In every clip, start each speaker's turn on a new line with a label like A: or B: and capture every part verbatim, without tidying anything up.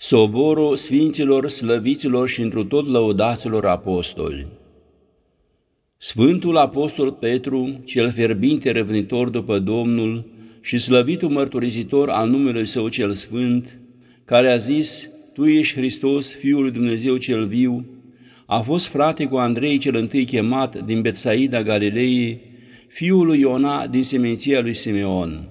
A: Soborul Sfinților, Slăviților și întru tot lăudaților apostoli. Sfântul Apostol Petru, cel fierbinte revnitor după Domnul și slăvitul mărturisitor al numelui Său cel Sfânt, care a zis: Tu ești Hristos, Fiul lui Dumnezeu cel viu, a fost frate cu Andrei cel întâi chemat din Betsaida Galilei, fiul lui Iona din seminția lui Simeon.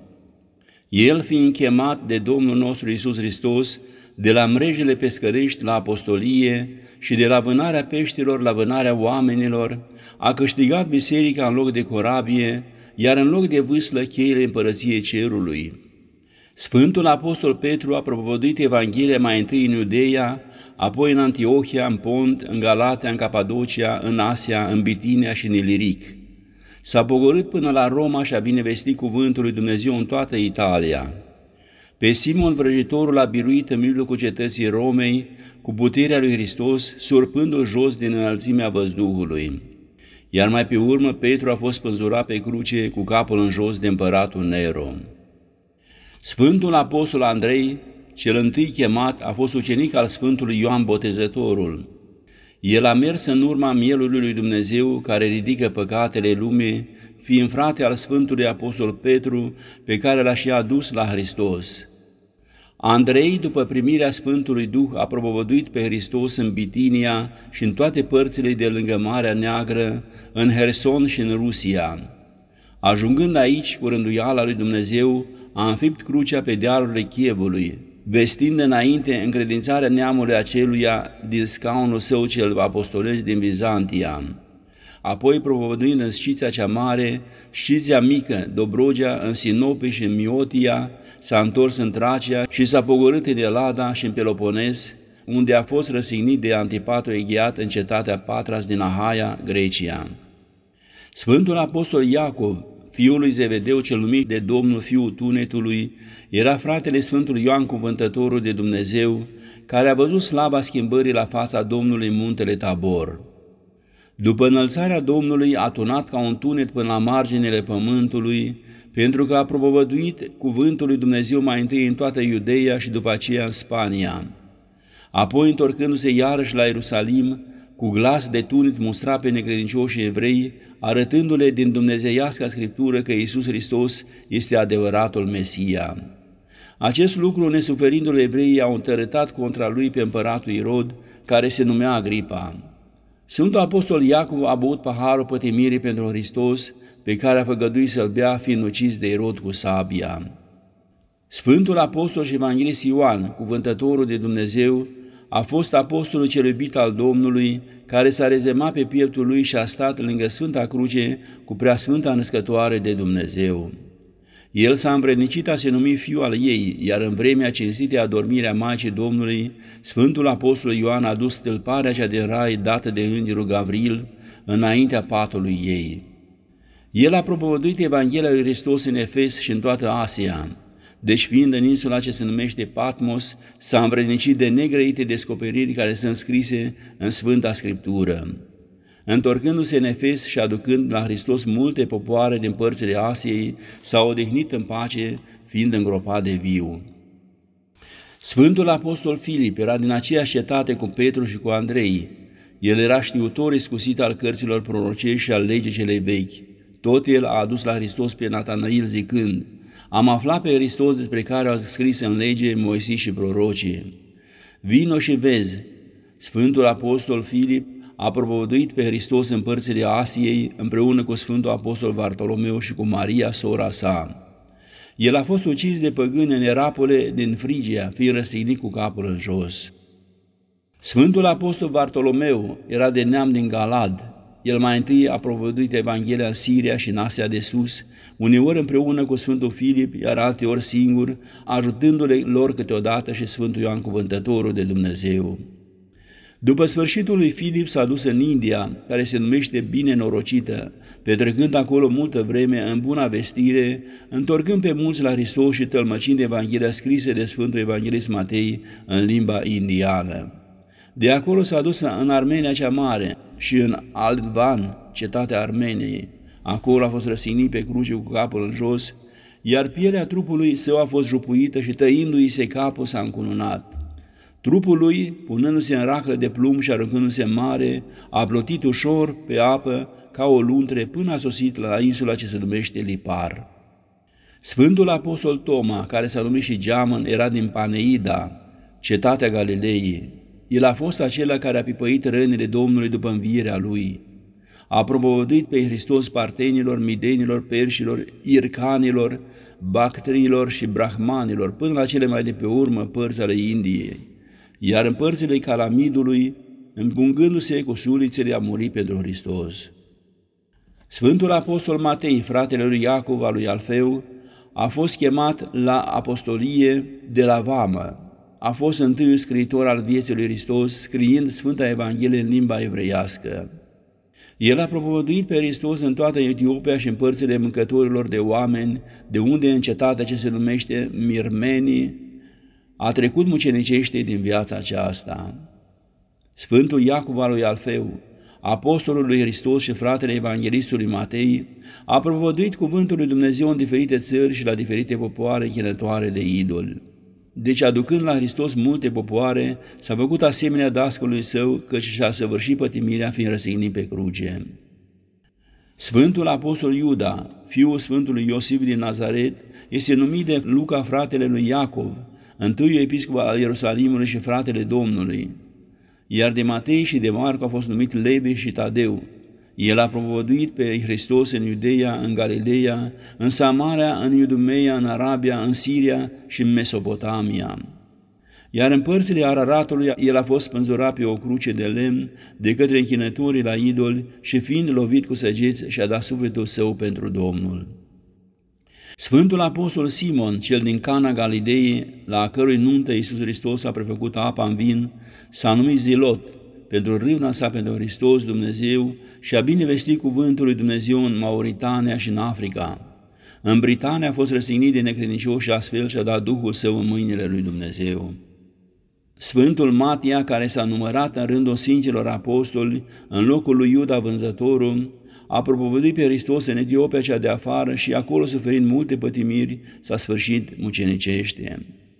A: El fiind chemat de Domnul nostru Iisus Hristos, de la mrejele pescărești la apostolie și de la vânarea peștilor la vânarea oamenilor, a câștigat biserica în loc de corabie, iar în loc de vâslă cheile împărăției cerului. Sfântul Apostol Petru a propovăduit Evanghelia mai întâi în Iudeea, apoi în Antiohia, în Pont, în Galatia, în Capadocia, în Asia, în Bitinia și în Iliric. S-a pogorât până la Roma și a binevestit cuvântul lui Dumnezeu în toată Italia. Pe Simon vrăjitorul a biruit în mijlocul cetății Romei cu puterea lui Hristos, surpându-l jos din înălțimea văzduhului. Iar mai pe urmă Petru a fost spânzurat pe cruce cu capul în jos de împăratul Nero. Sfântul Apostol Andrei, cel întâi chemat, a fost ucenic al Sfântului Ioan Botezătorul. El a mers în urma mielului lui Dumnezeu care ridică păcatele lumii, fiind frate al Sfântului Apostol Petru, pe care l-a și adus la Hristos. Andrei, după primirea Sfântului Duh, a propovăduit pe Hristos în Bitinia și în toate părțile de lângă Marea Neagră, în Herson și în Rusia. Ajungând aici, cu rânduiala lui Dumnezeu, a înfipt crucea pe dealurile Chievului, vestind înainte încredințarea neamului aceluia din scaunul său cel apostolesc din Bizantia. Apoi, propovăduind în Sciția cea mare, Sciția mică, Dobrogea, în Sinope și în Miotia, s-a întors în Tracia și s-a pogorât în Elada și în Peloponez, unde a fost răsignit de Antipatul Eghiat în cetatea Patras din Ahaia, Grecia. Sfântul Apostol Iacov, fiul lui Zevedeu cel numit de Domnul Fiul Tunetului, era fratele Sfântului Ioan Cuvântătorul de Dumnezeu, care a văzut slava schimbării la fața Domnului în muntele Tabor. După înălțarea Domnului a tunat ca un tunet până la marginile pământului, pentru că a propovăduit cuvântul lui Dumnezeu mai întâi în toată Iudeea și după aceea în Spania. Apoi, întorcându-se iarăși la Ierusalim, cu glas de tunet mustra pe necredincioșii evrei, arătându-le din dumnezeiasca Scriptură că Iisus Hristos este adevăratul Mesia. Acest lucru, nesuferindu-le evreii, au întărătat contra lui pe împăratul Irod, care se numea Agripa. Sfântul Apostol Iacov a băut paharul pătimirii pentru Hristos, pe care a făgăduit să-l bea, fiind ucis de Irod cu sabia. Sfântul Apostol și Evanghelist Ioan, cuvântătorul de Dumnezeu, a fost apostolul cel iubit al Domnului, care s-a rezemat pe pieptul lui și a stat lângă Sfânta Cruce cu Preasfânta Născătoare de Dumnezeu. El s-a învrednicit a se numi fiu al ei, iar în vremea cinstitei adormirea Maicii Domnului, Sfântul Apostol Ioan a dus stâlparea cea din rai dată de îngerul Gavril înaintea patului ei. El a propovăduit Evanghelia lui Hristos în Efes și în toată Asia. Deci, fiind în insula ce se numește Patmos, s-a învrednicit de negrăite descoperiri care sunt scrise în Sfânta Scriptură. Întorcându-se în Efes și aducând la Hristos multe popoare din părțile Asiei, s-a odihnit în pace, fiind îngropat de viu. Sfântul Apostol Filip era din aceeași cetate cu Petru și cu Andrei. El era știutor iscusit al cărților prorocești și al legii celei vechi. Tot el a adus la Hristos pe Natanail zicând: Am aflat pe Hristos despre care au scris în lege Moise și prorocii. Vino și vezi. Sfântul Apostol Filip a propovăduit pe Hristos în părțile Asiei împreună cu Sfântul Apostol Bartolomeu și cu Maria, sora sa. El a fost ucis de păgâni în Erapole din Frigia, fiind răstignit cu capul în jos. Sfântul Apostol Bartolomeu era de neam din Galad. El mai întâi a propovăduit Evanghelia în Siria și în Asia de Sus, uneori împreună cu Sfântul Filip, iar alteori singur, ajutându-le lor câteodată și Sfântul Ioan Cuvântătorul de Dumnezeu. După sfârșitul lui Filip s-a dus în India, care se numește Bine Norocită, petrecând acolo multă vreme în buna vestire, întorcând pe mulți la Hristos și tălmăcind Evanghelia scrise de Sfântul Evanghelist Matei în limba indiană. De acolo s-a dus în Armenia cea mare și în Alban, cetatea Armeniei. Acolo a fost răsignit pe cruce cu capul în jos, iar pielea trupului său a fost jupuită și tăindu-i se capul s-a încununat. Trupul lui, punându-se în raclă de plumb și aruncându-se în mare, a plotit ușor pe apă ca o luntre până a sosit la insula ce se numește Lipar. Sfântul apostol Toma, care s-a numit și Geamăn, era din Paneida, cetatea Galilei. El a fost acela care a pipăit rănile Domnului după învierea lui. A propovăduit pe Hristos partenilor, midenilor, perșilor, ircanilor, bactriilor și brahmanilor, până la cele mai de pe urmă părți ale Indiei. Iar în părțile Calamidului, împungându-se cu sulițele, a murit pentru Hristos. Sfântul apostol Matei, fratele lui Iacov, al lui Alfeu, a fost chemat la apostolie de la vamă. A fost întâiul scriitor al vieții lui Hristos, scriind Sfânta Evanghelie în limba evreiască. El a propovăduit pe Hristos în toată Etiopia și în părțile mâncătorilor de oameni, de unde în cetatea ce se numește Mirmenii a trecut mucenicește din viața aceasta. Sfântul Iacov al lui Alfeu, apostolul lui Hristos și fratele evanghelistului Matei, a propovăduit cuvântul lui Dumnezeu în diferite țări și la diferite popoare închinătoare de idoli. Deci, aducând la Hristos multe popoare, s-a făcut asemenea dascălului său, căci și-a săvârșit pătimirea fiind răstignit pe cruce. Sfântul apostol Iuda, fiul Sfântului Iosif din Nazaret, este numit de Luca, fratele lui Iacov, întâiul episcop al Ierusalimului și fratele Domnului, iar de Matei și de Marcu a fost numit Levi și Tadeu. El a propovăduit pe Hristos în Iudeea, în Galileea, în Samaria, în Iudumeia, în Arabia, în Siria și în Mesopotamia. Iar în părțile Araratului el a fost spânzurat pe o cruce de lemn de către închinătorii la idoli și fiind lovit cu săgeți și-a dat sufletul său pentru Domnul. Sfântul apostol Simon, cel din Cana Galilei, la a cărui nuntă Iisus Hristos a prefăcut apa în vin, s-a numit Zilot, pentru râvna sa pentru Hristos Dumnezeu și a binevestit cuvântul lui Dumnezeu în Mauritania și în Africa. În Britania a fost răstignit de necredincioși și astfel și-a dat Duhul Său în mâinile lui Dumnezeu. Sfântul Matia, care s-a numărat în rândul Sfinților Apostoli, în locul lui Iuda Vânzătorul, a propovăduit pe Hristos în Etiopia cea de afară și acolo, suferind multe pătimiri, s-a sfârșit mucenicește.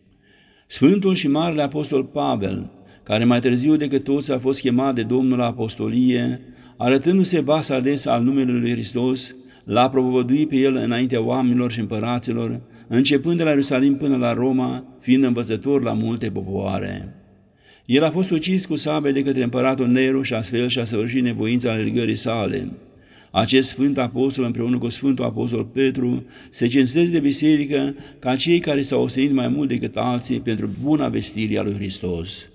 A: Sfântul și Marele Apostol Pavel, care mai târziu decât toți a fost chemat de Domnul la apostolie, arătându-se vas ales al numelui lui Hristos, l-a propovăduit pe el înaintea oamenilor și împăraților, începând de la Ierusalim până la Roma, fiind învățător la multe popoare. El a fost ucis cu sabie de către împăratul Nero și astfel și-a săvârșit nevoința alergării sale. Acest sfânt apostol împreună cu Sfântul Apostol Petru se cinstesc de biserică ca cei care s-au ostenit mai mult decât alții pentru buna vestire a lui Hristos.